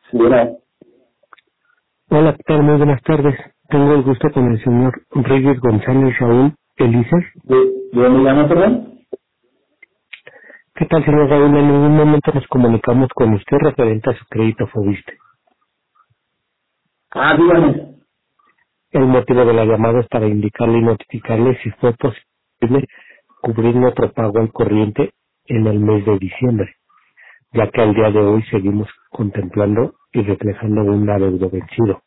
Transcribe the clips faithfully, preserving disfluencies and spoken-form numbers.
Sí, era. Hola, ¿qué tal? Muy buenas tardes. Tengo el gusto con el señor Reyes González Raúl Elícer. ¿De, de dónde llama, perdón? ¿Qué tal, señor Raúl? En ningún momento nos comunicamos con usted referente a su crédito Fobiste. Ah, dígame. El motivo de la llamada es para indicarle y notificarle si fue posible cubrir nuestro pago al corriente en el mes de diciembre, ya que al día de hoy seguimos contemplando y reflejando un adeudo vencido.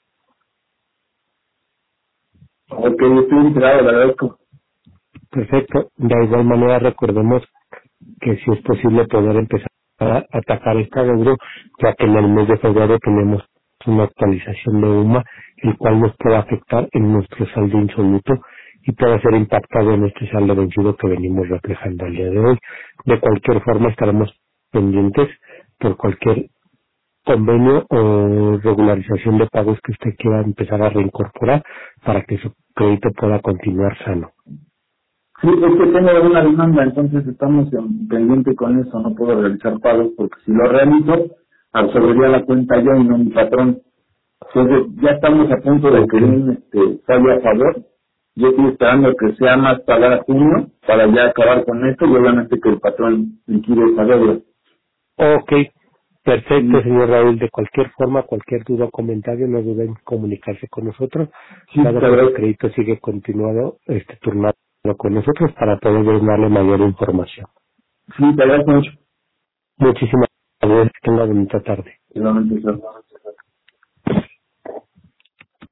Ok, estoy enterado, le agradezco. Perfecto. De igual manera recordemos que si es posible poder empezar a atacar este adeudo, ya que en el mes de febrero tenemos una actualización de U M A, el cual nos puede afectar en nuestro saldo insoluto y puede ser impactado en este saldo vencido que venimos reflejando al día de hoy. De cualquier forma estaremos pendientes por cualquier convenio o regularización de pagos que usted quiera empezar a reincorporar para que su crédito pueda continuar sano. Sí, es que tengo una demanda, entonces estamos en pendiente con eso, no puedo realizar pagos porque si lo realizo, absorbería la cuenta yo y no mi patrón. Entonces ya estamos a punto de que Ok. un este, falle a favor. Yo estoy esperando que sea más pagar a junio para ya acabar con esto y obviamente que el patrón liquide esa deuda. Ok, perfecto, Sí, señor Raúl. De cualquier forma, cualquier duda o comentario, no duden en comunicarse con nosotros, sí, dado te que su agradezco. crédito sigue continuado, este turnado con nosotros para poder darle mayor información. Sí, te agradezco mucho. Muchísimas gracias, que tenga bonita tarde. Igualmente, Sergio.